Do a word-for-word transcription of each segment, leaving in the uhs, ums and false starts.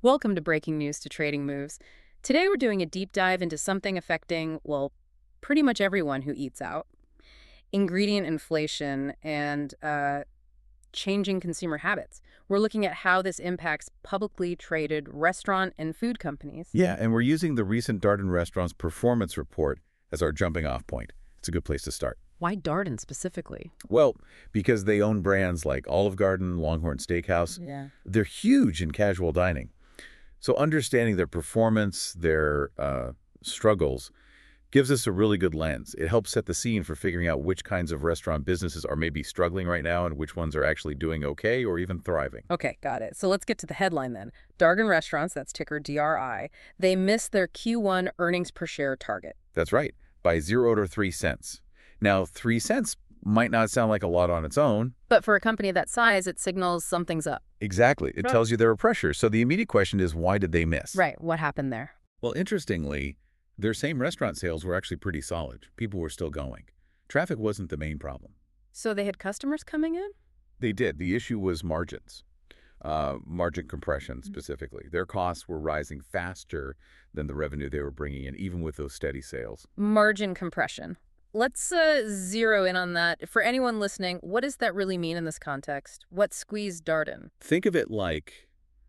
Welcome to Breaking News to Trading Moves. Today we're doing a deep dive into something affecting, well, pretty much everyone who eats out. Ingredient inflation and uh, changing consumer habits. We're looking at how this impacts publicly traded restaurant and food companies. Yeah, and we're using the recent Darden Restaurants performance report as our jumping off point. It's a good place to start. Why Darden specifically? Well, because they own brands like Olive Garden, Longhorn Steakhouse. Yeah. They're huge in casual dining. So understanding their performance, their uh, struggles, gives us a really good lens. It helps set the scene for figuring out which kinds of restaurant businesses are maybe struggling right now and which ones are actually doing okay or even thriving. Okay, got it. So let's get to the headline then. Darden Restaurants, that's ticker D R I, they missed their Q one earnings per share target. That's right, by zero to three cents. Now, three cents might not sound like a lot on its own. But for a company that size, it signals something's up. Exactly. It Right. tells you there are pressures. So the immediate question is, why did they miss? Right. What happened there? Well, interestingly, their same restaurant sales were actually pretty solid. People were still going. Traffic wasn't the main problem. So they had customers coming in? They did. The issue was margins, uh, margin compression specifically. Their costs were rising faster than the revenue they were bringing in, even with those steady sales. Margin compression. Let's uh, zero in on that. For anyone listening, what does that really mean in this context? What squeezed Darden? Think of it like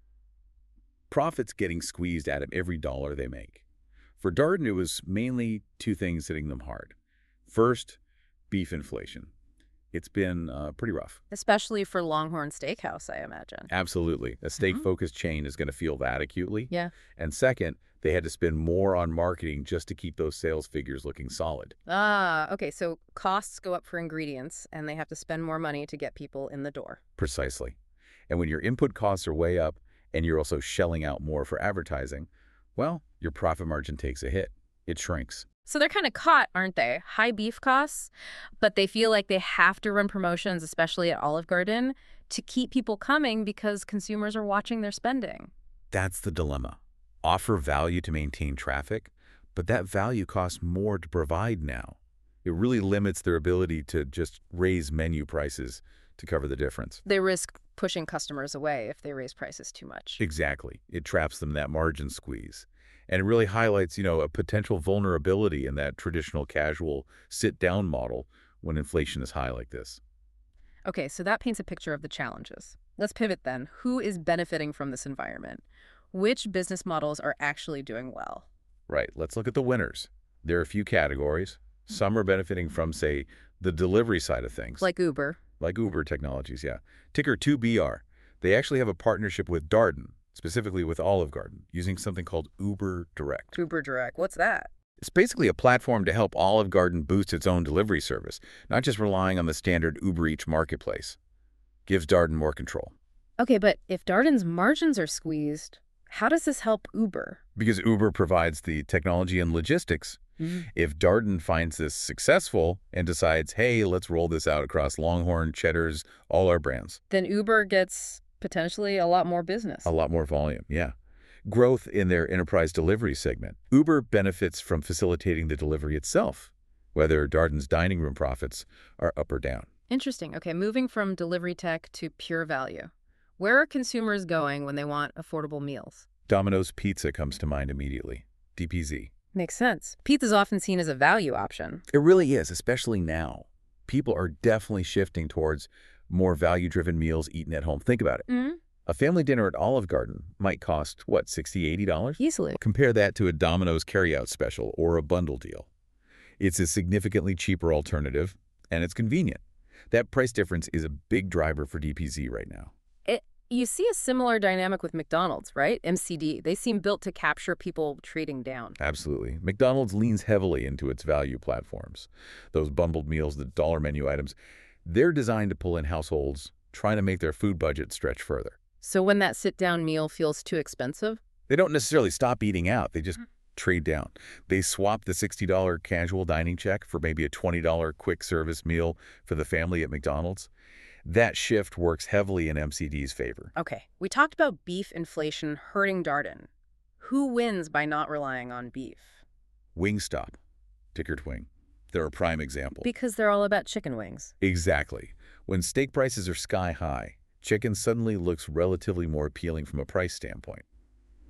profits getting squeezed out of every dollar they make. For Darden, it was mainly two things hitting them hard. First, beef inflation. It's been uh, pretty rough. Especially for Longhorn Steakhouse, I imagine. Absolutely. A steak-focused chain is going to feel that acutely. Yeah. And second, they had to spend more on marketing just to keep those sales figures looking solid. Ah, okay. So costs go up for ingredients, and they have to spend more money to get people in the door. Precisely. And when your input costs are way up and you're also shelling out more for advertising, well, your profit margin takes a hit. It shrinks. So they're kind of caught, aren't they? High beef costs, but they feel like they have to run promotions, especially at Olive Garden, to keep people coming because consumers are watching their spending. That's the dilemma. Offer value to maintain traffic, but that value costs more to provide now. It really limits their ability to just raise menu prices to cover the difference. They risk pushing customers away if they raise prices too much. Exactly. It traps them in that margin squeeze. And it really highlights, you know, a potential vulnerability in that traditional casual sit-down model when inflation is high like this. Okay, so that paints a picture of the challenges. Let's pivot then. Who is benefiting from this environment? Which business models are actually doing well? Right. Let's look at the winners. There are a few categories. Some are benefiting from, say, the delivery side of things. Like Uber. Like Uber Technologies, yeah. Ticker two B R. They actually have a partnership with Darden, specifically with Olive Garden, using something called Uber Direct. Uber Direct. What's that? It's basically a platform to help Olive Garden boost its own delivery service, not just relying on the standard Uber Eats marketplace. Gives Darden more control. Okay, but if Darden's margins are squeezed, how does this help Uber? Because Uber provides the technology and logistics. Mm-hmm. If Darden finds this successful and decides, hey, let's roll this out across Longhorn, Cheddar's, all our brands. Then Uber gets potentially a lot more business. A lot more volume, yeah. Growth in their enterprise delivery segment. Uber benefits from facilitating the delivery itself, whether Darden's dining room profits are up or down. Interesting. Okay, moving from delivery tech to pure value. Where are consumers going when they want affordable meals? Domino's Pizza comes to mind immediately. D P Z. Makes sense. Pizza's often seen as a value option. It really is, especially now. People are definitely shifting towards more value-driven meals eaten at home. Think about it. Mm-hmm. A family dinner at Olive Garden might cost, what, sixty dollars, eighty dollars? Easily. Compare that to a Domino's carryout special or a bundle deal. It's a significantly cheaper alternative, and it's convenient. That price difference is a big driver for D P Z right now. It, you see a similar dynamic with McDonald's, right? M C D. They seem built to capture people trading down. Absolutely. McDonald's leans heavily into its value platforms. Those bundled meals, the dollar menu items, they're designed to pull in households trying to make their food budget stretch further. So when that sit-down meal feels too expensive? They don't necessarily stop eating out. They just trade down. They swap the sixty dollar casual dining check for maybe a twenty dollar quick service meal for the family at McDonald's. That shift works heavily in M C D's favor. Okay, we talked about beef inflation hurting Darden. Who wins by not relying on beef? Wingstop, ticker Twing. They're a prime example. Because they're all about chicken wings. Exactly. When steak prices are sky high, chicken suddenly looks relatively more appealing from a price standpoint.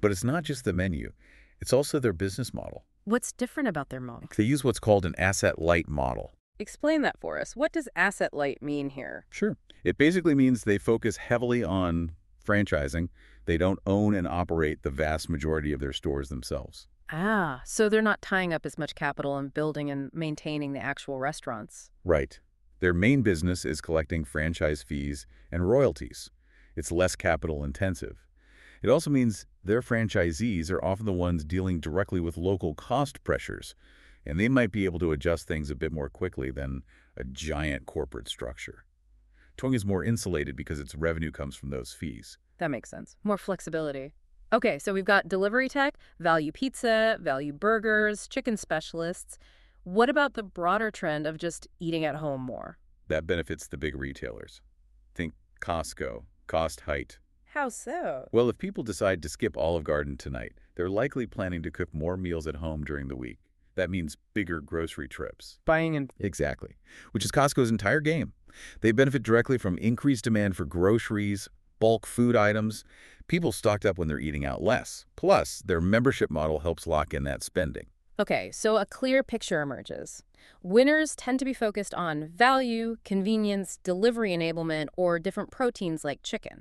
But it's not just the menu. It's also their business model. What's different about their model? They use what's called an asset-light model. Explain that for us. What does asset light mean here? Sure. It basically means they focus heavily on franchising. They don't own and operate the vast majority of their stores themselves. Ah, so they're not tying up as much capital in building and maintaining the actual restaurants. Right. Their main business is collecting franchise fees and royalties. It's less capital intensive. It also means their franchisees are often the ones dealing directly with local cost pressures, and they might be able to adjust things a bit more quickly than a giant corporate structure. Twung is more insulated because its revenue comes from those fees. That makes sense. More flexibility. Okay, so we've got delivery tech, value pizza, value burgers, chicken specialists. What about the broader trend of just eating at home more? That benefits the big retailers. Think Costco, Cost Height. How so? Well, if people decide to skip Olive Garden tonight, they're likely planning to cook more meals at home during the week. That means bigger grocery trips. Buying in. Exactly, which is Costco's entire game. They benefit directly from increased demand for groceries, bulk food items. People stocked up when they're eating out less. Plus, their membership model helps lock in that spending. Okay, so a clear picture emerges. Winners tend to be focused on value, convenience, delivery enablement, or different proteins like chicken.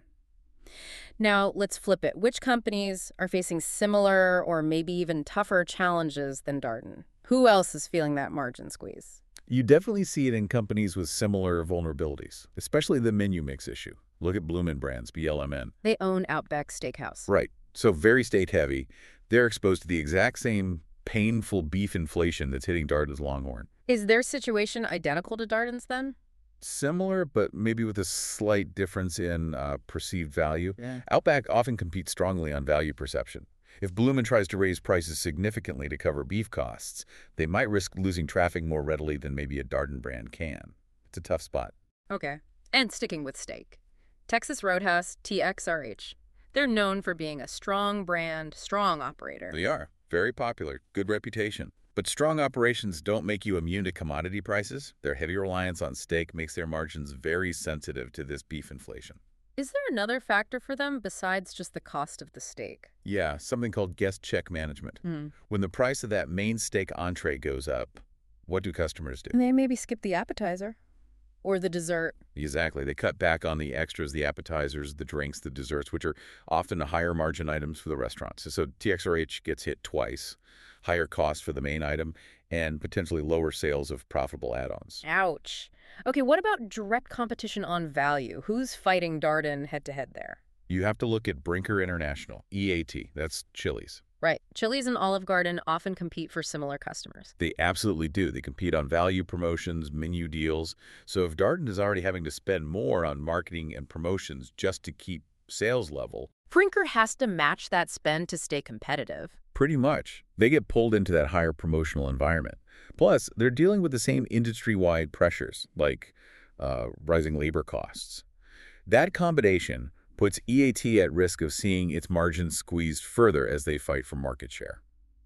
Now, let's flip it. Which companies are facing similar or maybe even tougher challenges than Darden? Who else is feeling that margin squeeze? You definitely see it in companies with similar vulnerabilities, especially the menu mix issue. Look at Bloomin' Brands, B L M N. They own Outback Steakhouse. Right. So very state-heavy. They're exposed to the exact same painful beef inflation that's hitting Darden's Longhorn. Is their situation identical to Darden's then? Similar, but maybe with a slight difference in uh, perceived value. Yeah. Outback often competes strongly on value perception. If Bloomin' tries to raise prices significantly to cover beef costs, they might risk losing traffic more readily than maybe a Darden brand can. It's a tough spot. Okay. And sticking with steak. Texas Roadhouse, T X R H. They're known for being a strong brand, strong operator. They are. Very popular. Good reputation. But strong operations don't make you immune to commodity prices. Their heavy reliance on steak makes their margins very sensitive to this beef inflation. Is there another factor for them besides just the cost of the steak? Yeah, something called guest check management. Hmm. When the price of that main steak entree goes up, what do customers do? They maybe skip the appetizer. Or the dessert. Exactly. They cut back on the extras, the appetizers, the drinks, the desserts, which are often higher margin items for the restaurants. So T X R H gets hit twice. Higher cost for the main item and potentially lower sales of profitable add-ons. Ouch. Okay, what about direct competition on value? Who's fighting Darden head-to-head there? You have to look at Brinker International, E A T. That's Chili's. Right. Chili's and Olive Garden often compete for similar customers. They absolutely do. They compete on value promotions, menu deals. So if Darden is already having to spend more on marketing and promotions just to keep sales level, Brinker has to match that spend to stay competitive. pretty much, they get pulled into that higher promotional environment. Plus, they're dealing with the same industry-wide pressures, like uh, rising labor costs. That combination puts E A T at risk of seeing its margins squeezed further as they fight for market share.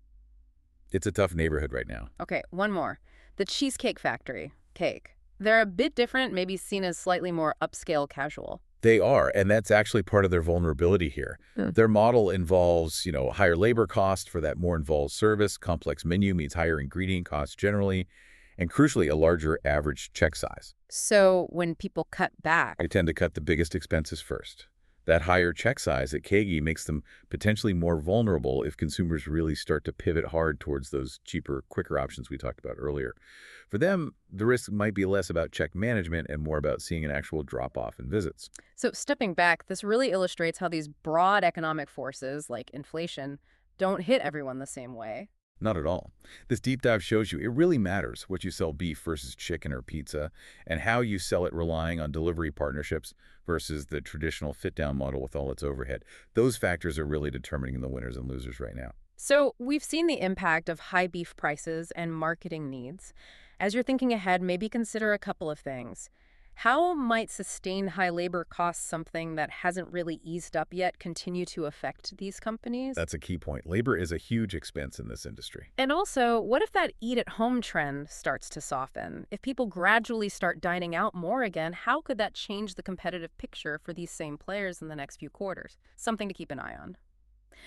It's a tough neighborhood right now. Okay, one more. The Cheesecake Factory. Cake. They're a bit different, maybe seen as slightly more upscale casual. They are, and that's actually part of their vulnerability here. Hmm. Their model involves, you know, higher labor costs for that more involved service, complex menu means higher ingredient costs generally, and crucially, a larger average check size. So when people cut back, They tend to cut the biggest expenses first. That higher check size at Kegi makes them potentially more vulnerable if consumers really start to pivot hard towards those cheaper, quicker options we talked about earlier. For them, the risk might be less about check management and more about seeing an actual drop-off in visits. so stepping back, this really illustrates how these broad economic forces, like inflation, don't hit everyone the same way. Not at all. This deep dive shows you it really matters what you sell beef versus chicken or pizza and how you sell it relying on delivery partnerships versus the traditional fit-down model with all its overhead. Those factors are really determining the winners and losers right now. So we've seen the impact of high beef prices and marketing needs. As you're thinking ahead, maybe consider a couple of things. How might sustained high labor costs, something that hasn't really eased up yet, continue to affect these companies? That's a key point. Labor is a huge expense in this industry. And also, what if that eat-at-home trend starts to soften? If people gradually start dining out more again, how could that change the competitive picture for these same players in the next few quarters? Something to keep an eye on.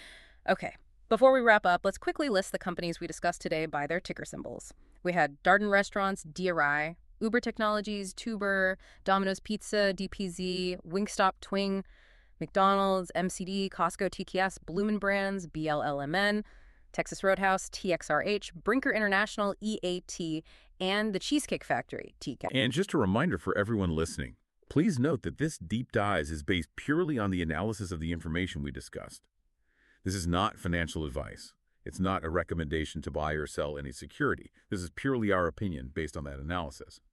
Okay, before we wrap up, let's quickly list the companies we discussed today by their ticker symbols. We had Darden Restaurants, D R I, Uber Technologies, Tuber, Domino's Pizza, D P Z, Wingstop, Twing, McDonald's, M C D, Costco, T K S, Bloomin' Brands, B L L M N, Texas Roadhouse, T X R H, Brinker International, E A T, and The Cheesecake Factory, T K. And just a reminder for everyone listening, please note that this deep dive is based purely on the analysis of the information we discussed. This is not financial advice. It's not a recommendation to buy or sell any security. This is purely our opinion based on that analysis.